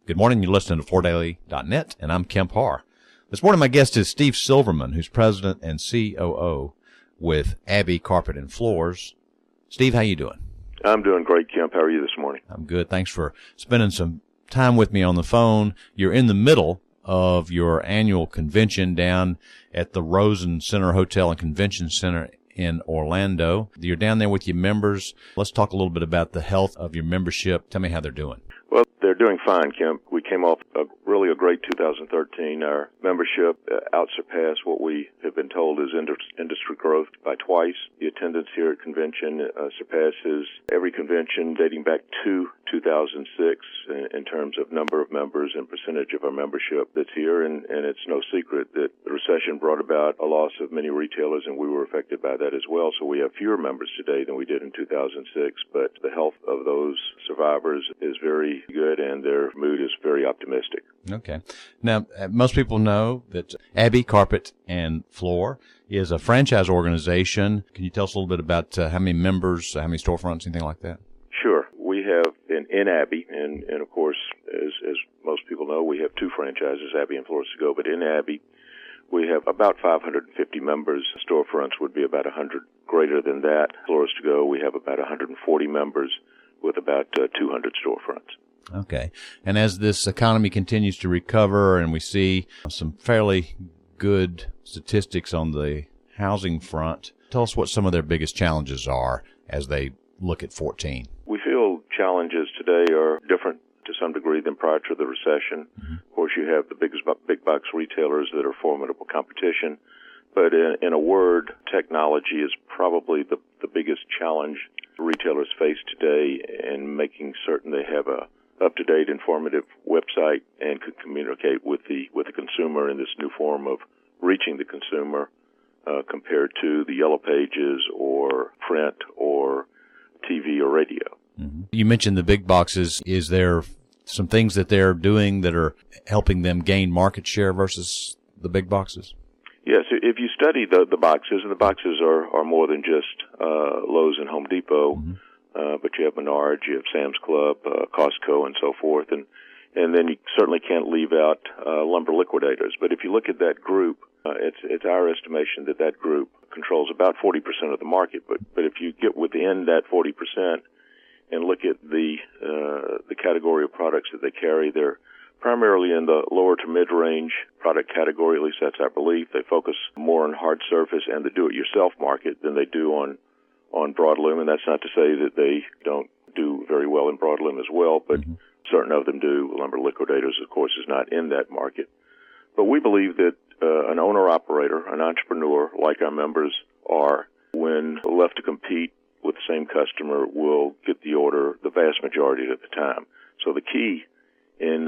Good morning. You're listening to FloorDaily.net, and I'm Kemp Harr. This morning, my guest is Steve Silverman, who's president and COO with Abbey Carpet and Floors. Steve, how you doing? I'm doing great, Kemp. How are you this morning? I'm good. Thanks for spending some time with me on the phone. You're in the middle of your annual convention down at the Rosen Center Hotel and Convention Center in Orlando. You're down there with your members. Let's talk a little bit about the health of your membership. Tell me how they're doing. Well, they're doing fine, Kemp. We came off really a great 2013. Our membership out-surpassed what we have been told is industry growth by twice. The attendance here at convention surpasses every convention dating back to 2006 in terms of number of members and percentage of our membership that's here. And it's no secret that the recession brought about a loss of many retailers, and we were affected by that as well. So we have fewer members today than we did in 2006. But the health of those survivors is very good, and their mood is very optimistic. Okay. Now, most people know that Abbey Carpet and Floor is a franchise organization. Can you tell us a little bit about how many members, how many storefronts, anything like that? Sure. We have in Abbey, and of course, as most people know, we have two franchises, Abbey and Floors to Go. But in Abbey, we have about 550 members. Storefronts would be about 100 greater than that. Floors to Go, we have about 140 members with about 200 storefronts. Okay. And as this economy continues to recover and we see some fairly good statistics on the housing front, tell us what some of their biggest challenges are as they look at 14. We feel challenges today are different to some degree than prior to the recession. Mm-hmm. Of course, you have the big box retailers that are formidable competition. But in a word, technology is probably the biggest challenge retailers face today in making certain they have a up-to-date, informative website and could communicate with the consumer in this new form of reaching the consumer compared to the yellow pages or print or TV or radio. Mm-hmm. You mentioned the big boxes. Is there some things that they're doing that are helping them gain market share versus the big boxes? Yes, if you study the boxes, and the boxes are more than just Lowe's and Home Depot, mm-hmm. But you have Menards, you have Sam's Club, Costco, and so forth, and then you certainly can't leave out lumber liquidators. But if you look at that group, it's our estimation that group controls about 40% of the market. But if you get within that 40% and look at the category of products that they carry, they're primarily in the lower to mid-range product category. At least that's our belief. They focus more on hard surface and the do-it-yourself market than they do on broadloom, and that's not to say that they don't do very well in broadloom as well, but mm-hmm. certain of them do. Lumber Liquidators, of course, is not in that market. But we believe that an owner-operator, an entrepreneur, like our members are, when left to compete with the same customer, will get the order the vast majority of the time. So the key in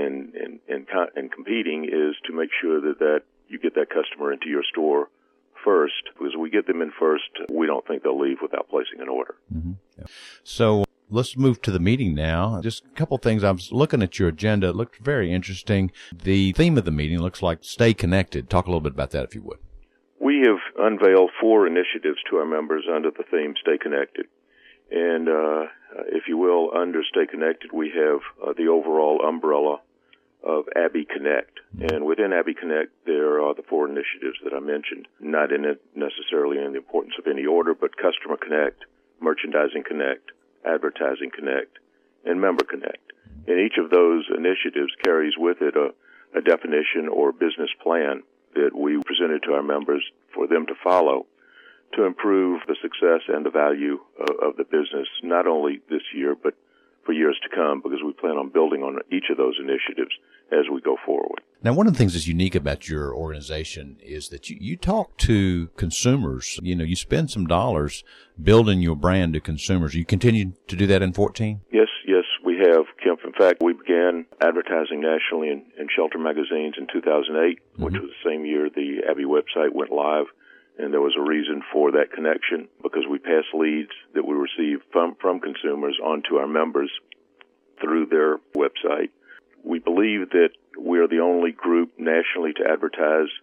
competing is to make sure that you get that customer into your store first, because we get them in first, we don't think they'll leave without placing an order. Mm-hmm. Yeah. So let's move to the meeting now. Just a couple things. I was looking at your agenda. It looked very interesting. The theme of the meeting looks like Stay Connected. Talk a little bit about that, if you would. We have unveiled 4 initiatives to our members under the theme Stay Connected. And if you will, under Stay Connected, we have the overall umbrella of Abbey Connect. And within Abbey Connect, there are the 4 initiatives that I mentioned, not in it necessarily in the importance of any order, but Customer Connect, Merchandising Connect, Advertising Connect, and Member Connect. And each of those initiatives carries with it a definition or business plan that we presented to our members for them to follow to improve the success and the value of the business, not only this year, but for years to come, because we plan on building on each of those initiatives as we go forward. Now, one of the things that's unique about your organization is that you talk to consumers. You know, you spend some dollars building your brand to consumers. You continue to do that in 14? Yes, we have, Kemp. In fact, we began advertising nationally in Shelter magazines in 2008, mm-hmm. which was the same year the Abbey website went live. And there was a reason for that connection, because we pass leads that we receive from consumers onto our members through their website. We believe that we are the only group nationally to advertise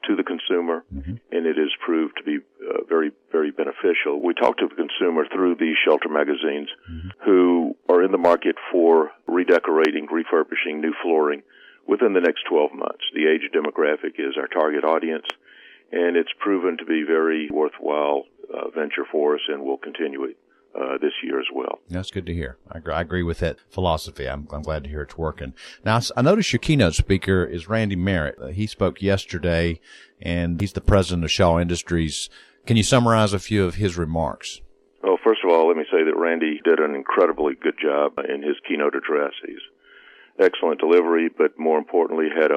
to the consumer, and it has proved to be very, very beneficial. We talk to the consumer through these shelter magazines who are in the market for redecorating, refurbishing, new flooring within the next 12 months. The age demographic is our target audience, and it's proven to be very worthwhile venture for us, and we'll continue it this year as well. That's good to hear. I agree with that philosophy. I'm glad to hear it's working. Now, I noticed your keynote speaker is Randy Merritt. He spoke yesterday, and he's the president of Shaw Industries. Can you summarize a few of his remarks? Well, first of all, let me say that Randy did an incredibly good job in his keynote address. He's excellent delivery, but more importantly, had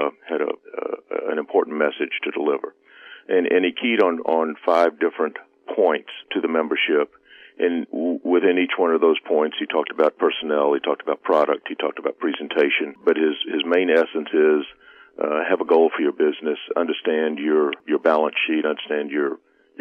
an important message to deliver. And he keyed on 5 different points to the membership. And within each one of those points, he talked about personnel, he talked about product, he talked about presentation. But his main essence is have a goal for your business, understand your balance sheet, understand your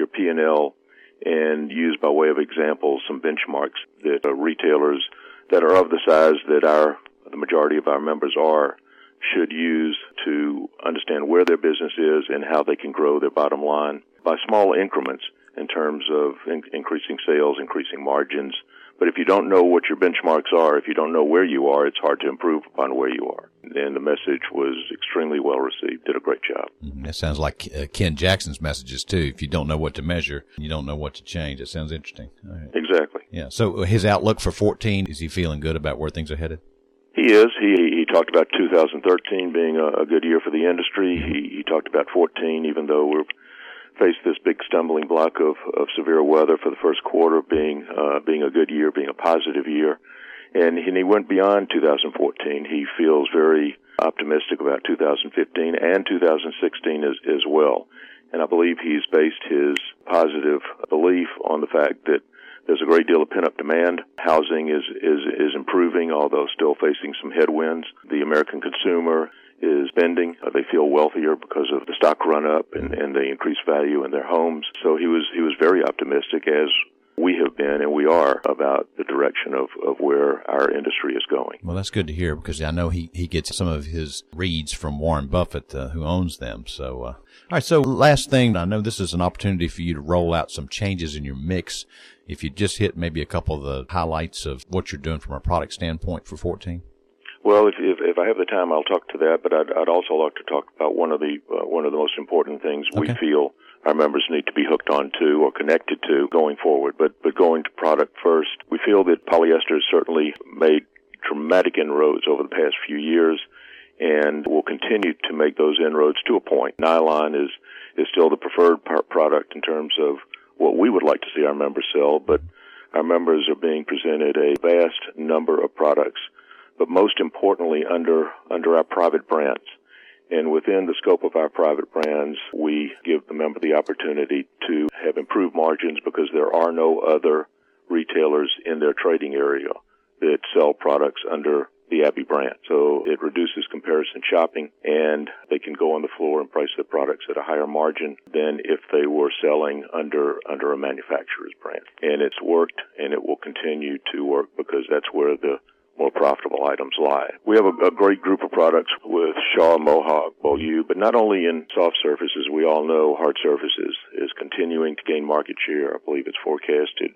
P&L, and use by way of example some benchmarks that retailers that are of the size that the majority of our members should use to understand where their business is and how they can grow their bottom line by small increments in terms of increasing sales, increasing margins. But if you don't know what your benchmarks are, if you don't know where you are, it's hard to improve upon where you are. And the message was extremely well received. Did a great job. That sounds like Ken Jackson's messages, too. If you don't know what to measure, you don't know what to change. It sounds interesting. All right. Exactly. Yeah. So his outlook for 2014, is he feeling good about where things are headed? He is. He talked about 2013 being a good year for the industry. He talked about 2014, even though we're faced this big stumbling block of severe weather for the first quarter being a good year, being a positive year. And he went beyond 2014. He feels very optimistic about 2015 and 2016 as well. And I believe he's based his positive belief on the fact that there's a great deal of pent-up demand. Housing is improving, although still facing some headwinds. The American consumer is spending. They feel wealthier because of the stock run-up and the increased value in their homes. So he was very optimistic, as we have been and we are, about the direction of where our industry is going. Well, that's good to hear, because I know he gets some of his reads from Warren Buffett, who owns them. So, all right. So last thing, I know this is an opportunity for you to roll out some changes in your mix. If you just hit maybe a couple of the highlights of what you're doing from a product standpoint for 2014. Well, if I have the time, I'll talk to that. But I'd also like to talk about one of the most important things we feel our members need to be hooked on to or connected to going forward. But going to product first, we feel that polyester has certainly made dramatic inroads over the past few years, and will continue to make those inroads to a point. Nylon is still the preferred product in terms of what we would like to see our members sell, but our members are being presented a vast number of products, but most importantly under our private brands. And within the scope of our private brands, we give the member the opportunity to have improved margins because there are no other retailers in their trading area that sell products under the Abbey brand. So it reduces comparison shopping, and they can go on the floor and price their products at a higher margin than if they were selling under a manufacturer's brand. And it's worked, and it will continue to work because that's where the more profitable items lie. We have a great group of products with Shaw, Mohawk, Beaulieu, but not only in soft surfaces. We all know hard surfaces is continuing to gain market share. I believe it's forecasted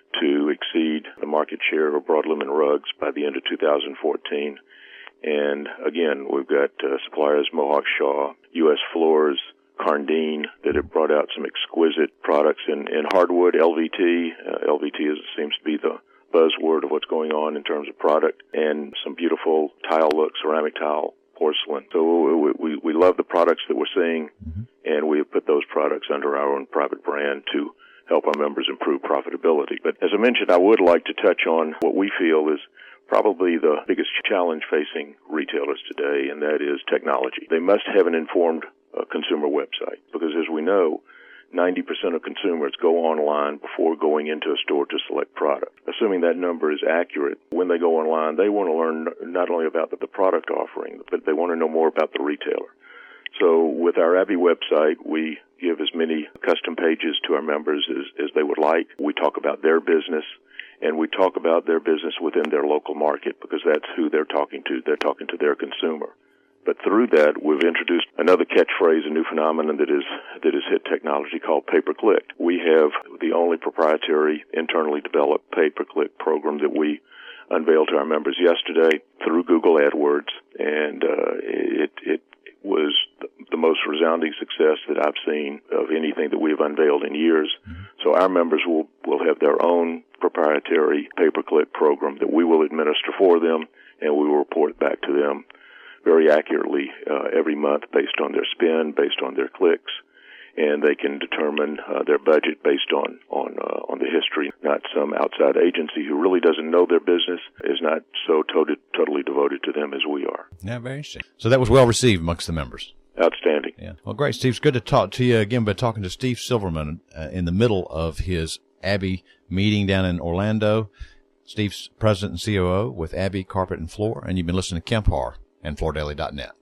to exceed the market share of broadloom rugs by the end of 2014. And again, we've got suppliers Mohawk, Shaw, U.S. Floors, Carndine, that have brought out some exquisite products in hardwood. LVT seems to be the buzzword of what's going on in terms of product, and some beautiful tile look, ceramic tile, porcelain. So we love the products that we're seeing, and we have put those products under our own private brand to help our members improve profitability. But as I mentioned, I would like to touch on what we feel is probably the biggest challenge facing retailers today, and that is technology. They must have an informed consumer website, because as we know, 90% of consumers go online before going into a store to select product. Assuming that number is accurate, when they go online, they want to learn not only about the product offering, but they want to know more about the retailer. So with our Abbey website, we give as many custom pages to our members as they would like. We talk about their business, and we talk about their business within their local market, because that's who they're talking to. They're talking to their consumer. But through that, we've introduced another catchphrase, a new phenomenon that has hit technology called pay-per-click. We have the only proprietary, internally developed pay-per-click program that we unveiled to our members yesterday through Google AdWords, and it was the most resounding success that I've seen of anything that we have unveiled in years. Mm-hmm. So our members will have their own proprietary pay-per-click program that we will administer for them, and we will report back to them very accurately every month based on their spend, based on their clicks, and they can determine their budget based on the history. Not some outside agency who really doesn't know their business is not so totally devoted to them as we are. Yeah, very interesting. So that was well received amongst the members. Outstanding. Yeah. Well, great, Steve. It's good to talk to you again. By talking to Steve Silverman in the middle of his Abbey meeting down in Orlando. Steve's president and COO with Abbey Carpet and Floor, and you've been listening to Kemp Harr and FloorDaily.net.